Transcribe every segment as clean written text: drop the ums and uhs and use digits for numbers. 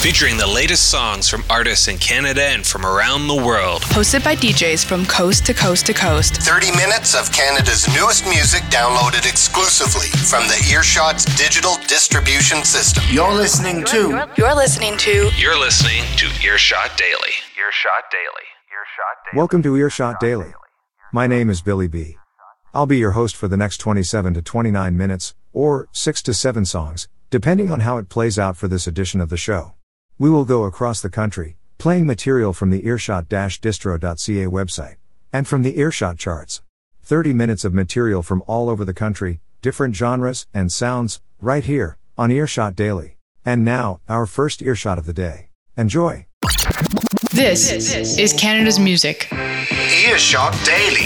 featuring the latest songs from artists in Canada and from around the world. Hosted by DJs from coast to coast to coast. 30 minutes of Canada's newest music downloaded exclusively from the Earshot's digital distribution system. You're listening to Earshot Daily. Welcome to Earshot Daily. My name is Billy B. I'll be your host for the next 27 to 29 minutes, or 6 to 7 songs, depending on how it plays out for this edition of the show. We will go across the country, playing material from the earshot-distro.ca website, and from the Earshot charts. 30 minutes of material from all over the country, different genres and sounds, right here, on Earshot Daily. And now, our first Earshot of the day. Enjoy! This is Canada's music. Earshot Daily.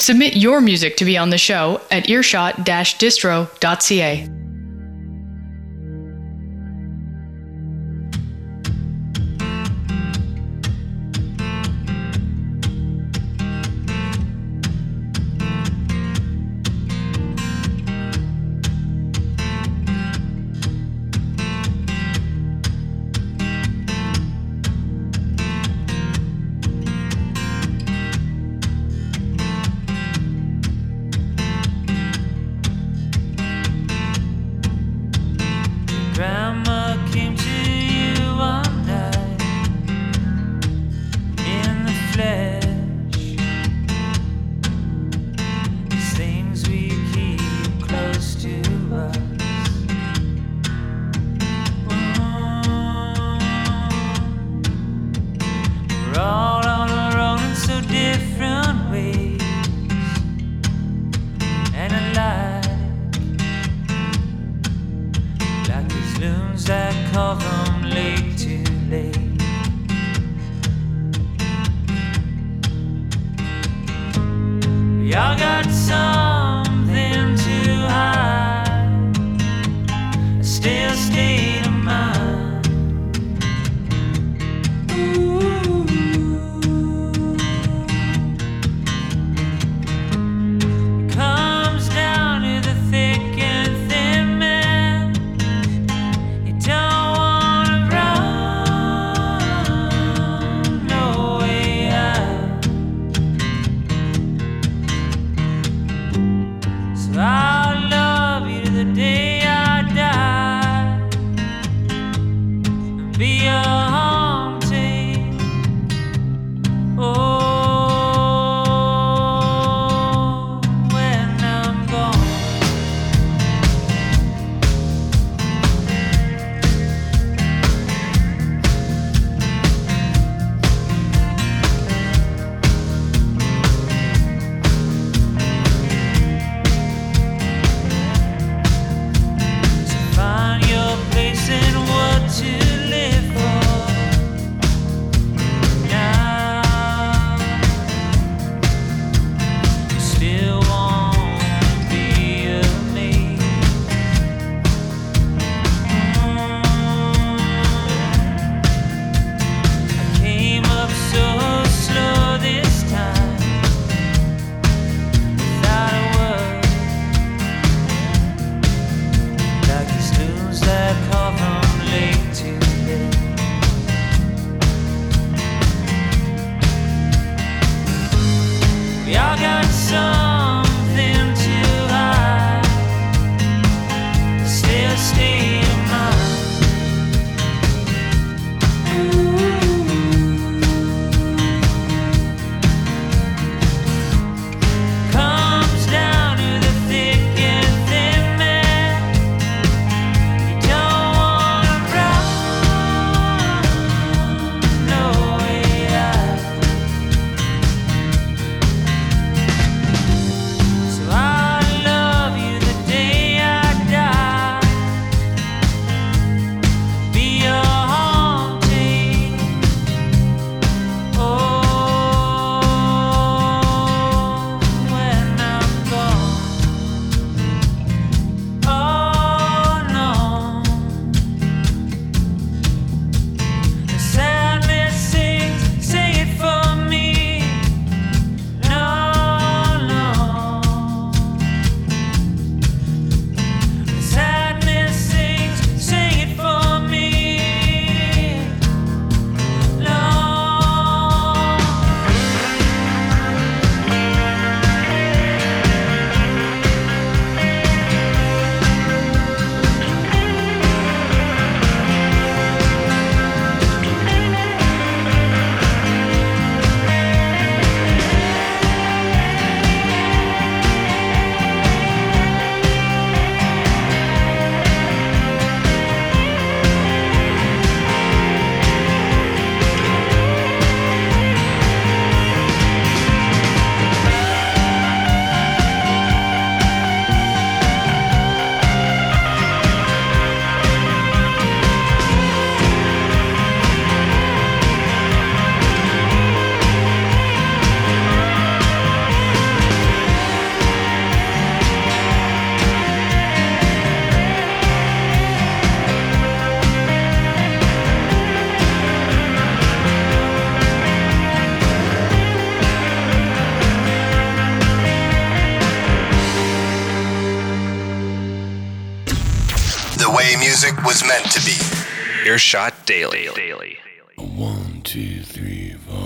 Submit your music to be on the show at earshot-distro.ca. Grandma came to you one night in the flesh. These things we keep close to us. We're all on our own in so different ways, and alike. Loons that call them late too late. We all got something to hide, a still state of mind. Ooh. It comes down to the thick and thin man. Don't wanna run, no way out. So I'll love you to the day I die. the way music was meant to be. Earshot Daily. 1, 2, 3, 4.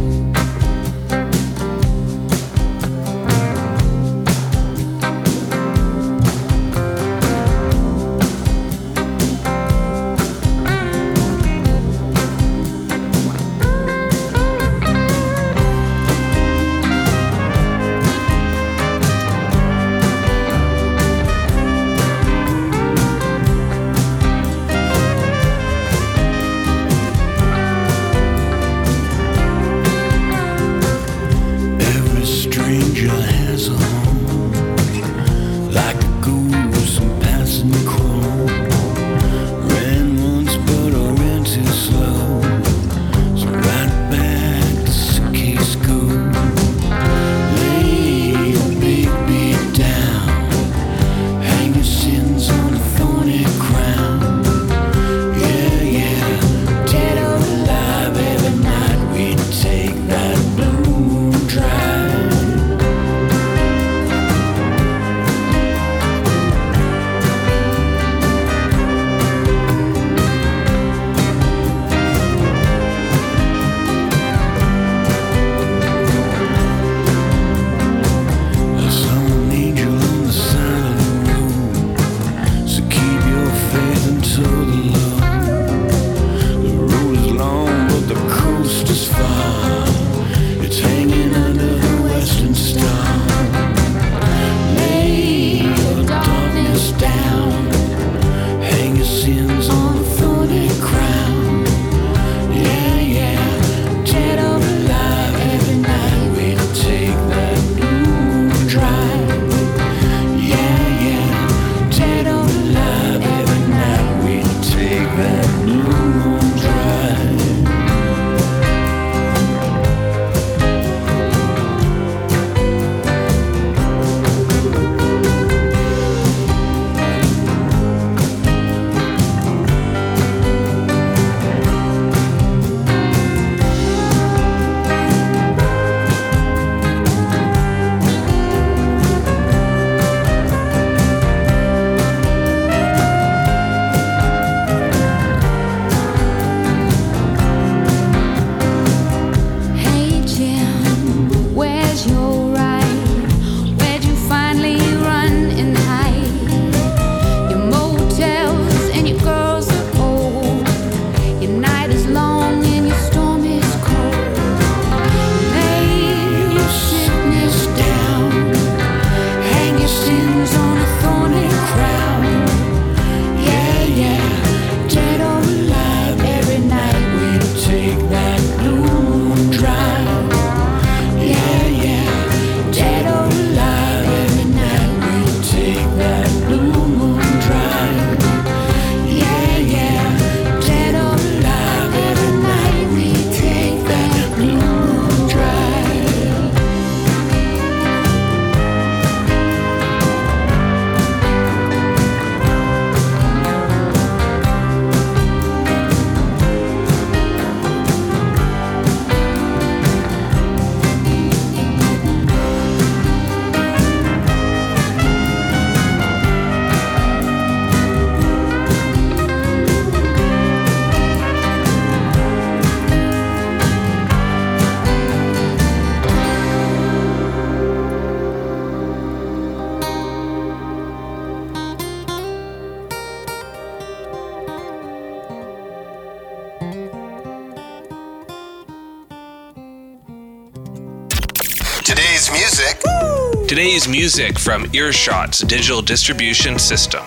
Today's music from Earshot's digital distribution system.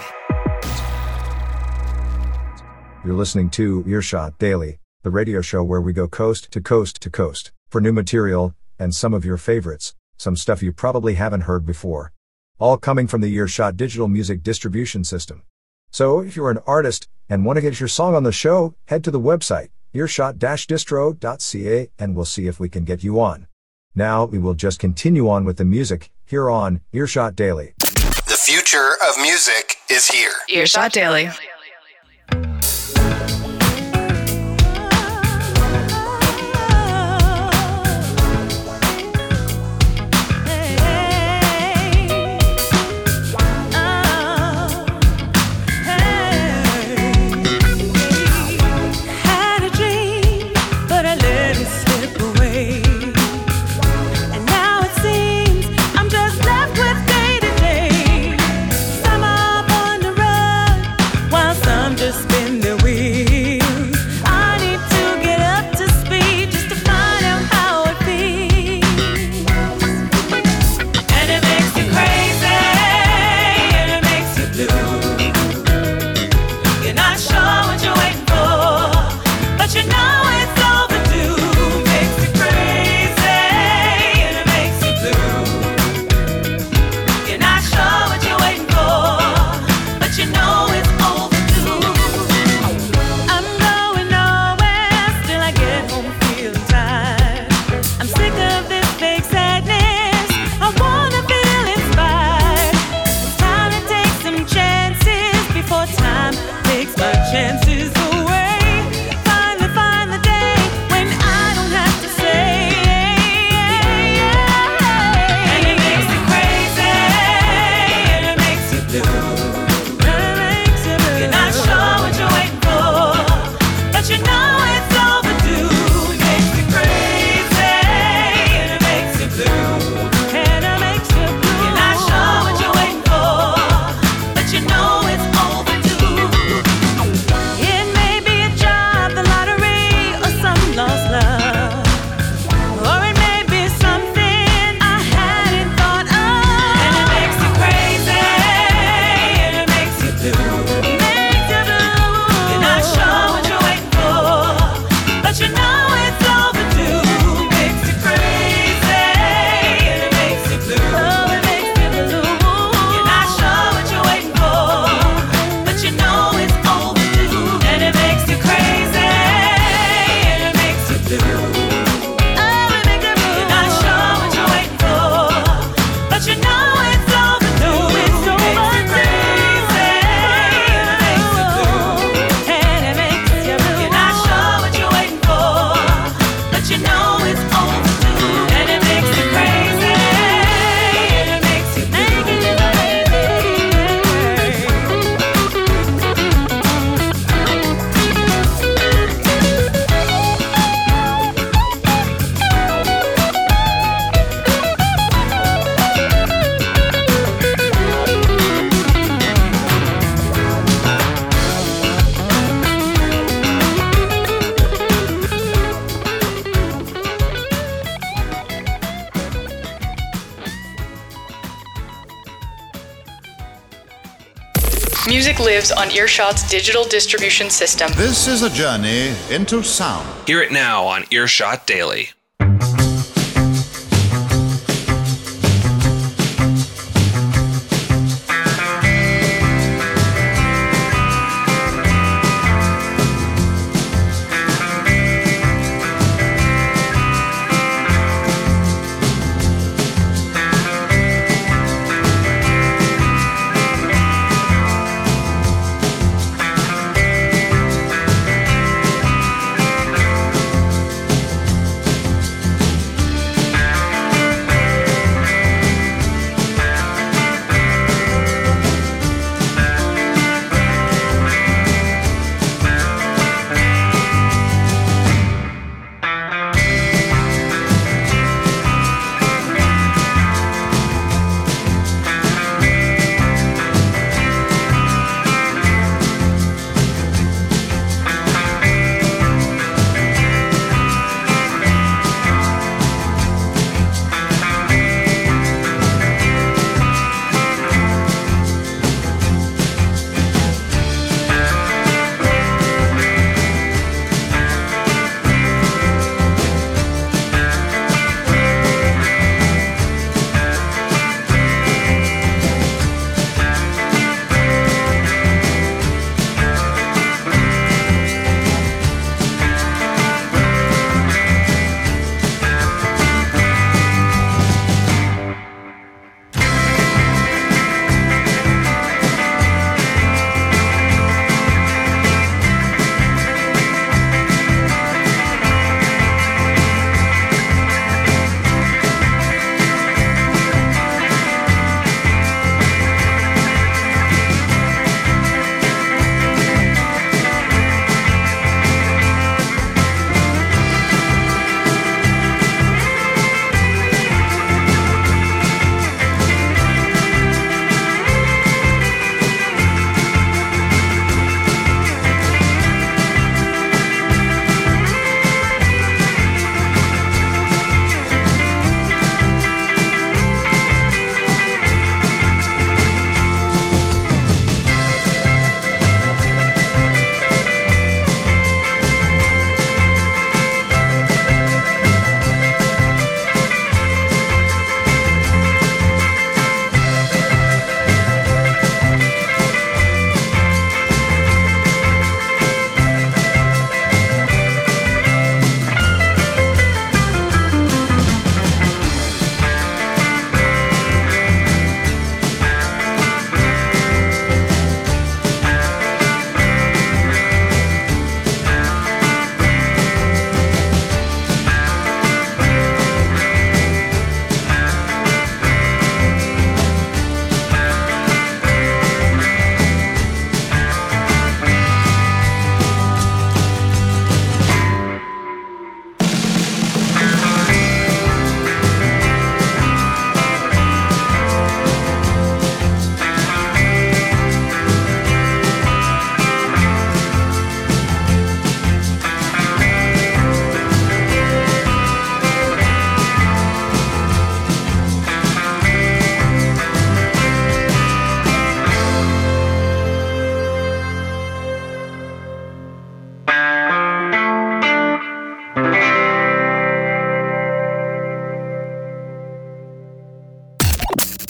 You're listening to Earshot Daily, the radio show where we go coast to coast to coast for new material and some of your favorites, some stuff you probably haven't heard before. All coming from the Earshot digital music distribution system. So if you're an artist and want to get your song on the show, head to the website, earshot-distro.ca, and we'll see if we can get you on. Now we will just continue on with the music here on Earshot Daily. The future of music is here. Earshot Daily. Hey. chances away. Finally find the day when I don't have to say. And it makes you crazy, and it makes you blue. You're not sure what you're waiting for, but you know it's overdue. It makes you crazy, and it makes you blue. And it makes you blue. You're not sure what you're waiting for, but you know it's overdue. It may be a job, the lottery, or some lost love. Or it may be something I hadn't thought of. And it makes you crazy, and it makes you blue. Makes you blue. You're not sure what you're waiting for, but you know it's overdue. Makes you crazy, and it makes you blue. Oh, it makes you blue. You're not sure what you're waiting for, but you know it's overdue. And it makes you crazy, and it makes you blue. Oh, it makes you blue. You're not sure what you're waiting for, but you know it's overdue. It's so crazy, and it makes you blue. And it makes you blue. You're not sure what you're waiting for, but you know it's overdue. And it makes you crazy, and it makes you blue. Music lives on Earshot's digital distribution system. This is a journey into sound. Hear it now on Earshot Daily.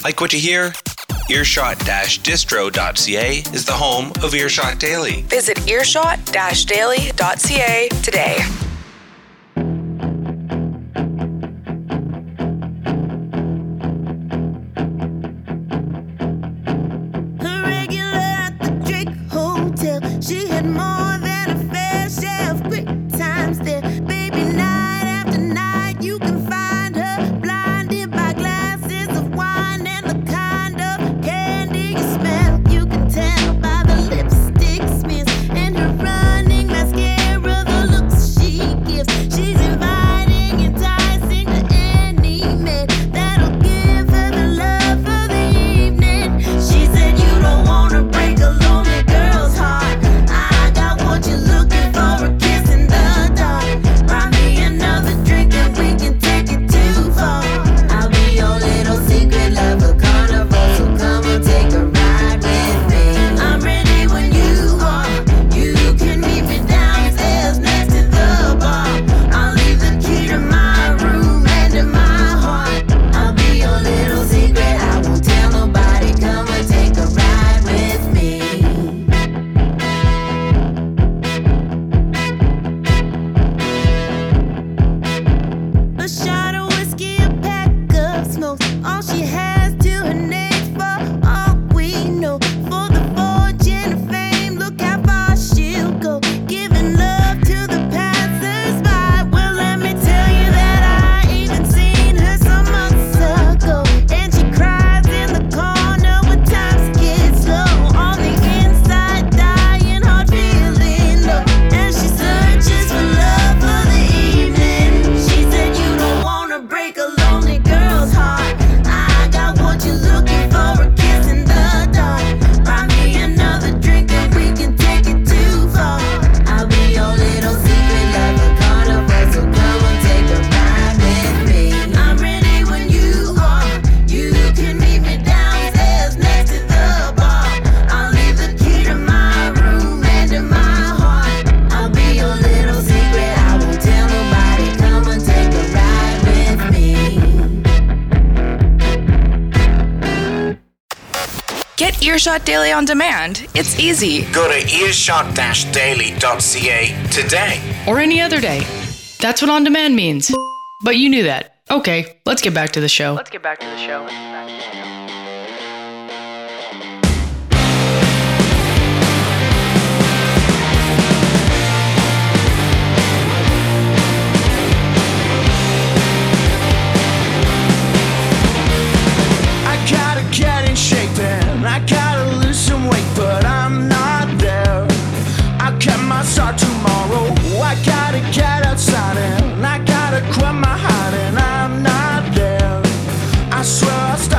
Like what you hear? Earshot-distro.ca is the home of Earshot Daily. Visit earshot-daily.ca today. A regular at the Drake Hotel. She had more than a fair share of great times there. Baby, night after night, you can find her blinded by glasses of wine and the kind of candy you smell. You can tell by the lipstick smears and her running mascara, the looks she gives. She's inviting, enticing to any man that'll give her the love of the evening. She said you don't wanna break a lonely girl's heart. I got what you're looking for, a kiss in the dark. Buy me another drink and we can take it too far. I'll be your little secret lover, carnival, so come and take a ride with me. I'm ready when you are. You can meet me downstairs next to the bar. I'll leave the key to my room and to my heart. I'll be your little secret, I won't tell nobody. Come and take a ride with me. A shot of whiskey, a pack of smokes. All she has to her name for all we know. For the fortune and fame, look how far she'll go. Giving love to the passers-by. Well, let me tell you that I even seen her some months ago. And she cries in the corner when times get slow. On the inside, dying hard, feeling low. And she searches for love for the evening. She said you don't wanna break a lonely girl's heart. I got what you're looking for, a kiss in the dark. Buy me another drink and we can take it too far. I'll be your little secret lover, carnival, so come and take a ride with me. I'm ready when you are. You can meet me downstairs next to the bar. I'll leave the key to my room and to my heart. I'll be your little secret, I won't tell nobody. Come and take a ride with me. Get Earshot Daily on demand. It's easy. Go to earshot-daily.ca today. Or any other day. That's what on demand means. But you knew that. Okay, let's get back to the show. I gotta get in shape and I gotta lose some weight, but I'm not there. I kept my start tomorrow. I gotta get outside and I gotta quit my heart, and I'm not there. I swear I'll stop.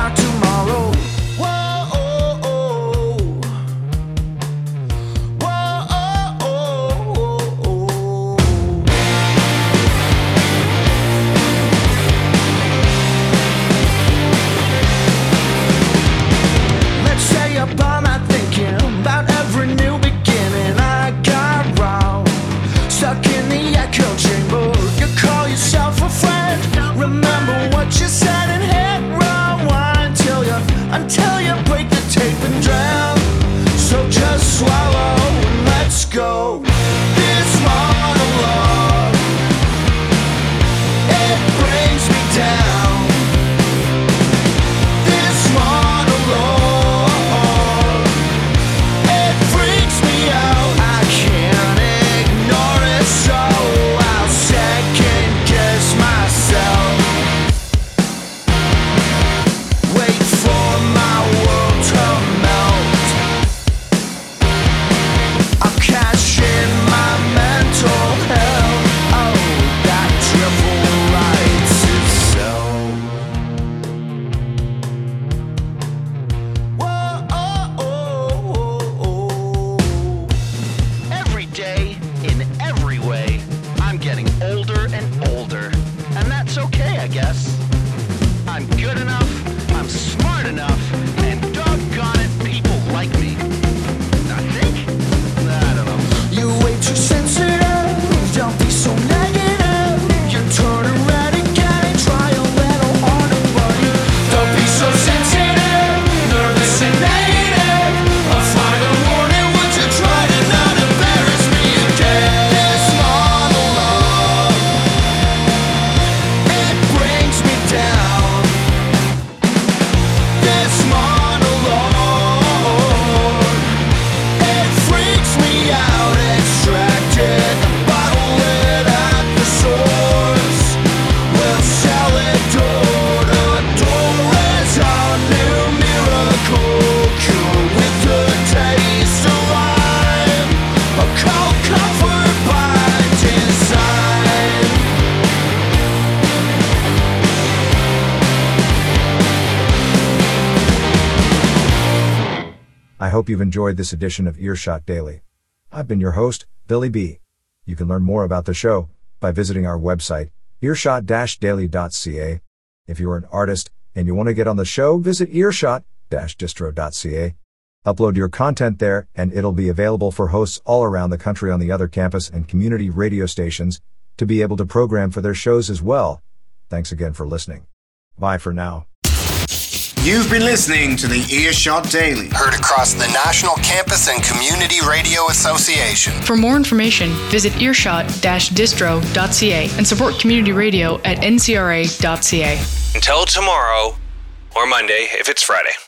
hope you've enjoyed this edition of Earshot Daily. I've been your host, Billy B. You can learn more about the show by visiting our website, earshot-daily.ca. If you're an artist and you want to get on the show, visit earshot-distro.ca. Upload your content there, and it'll be available for hosts all around the country on the other campus and community radio stations to be able to program for their shows as well. Thanks again for listening. Bye for now. You've been listening to the Earshot Daily. Heard across the National Campus and Community Radio Association. For more information, visit earshot-distro.ca and support community radio at ncra.ca. Until tomorrow, or Monday if it's Friday.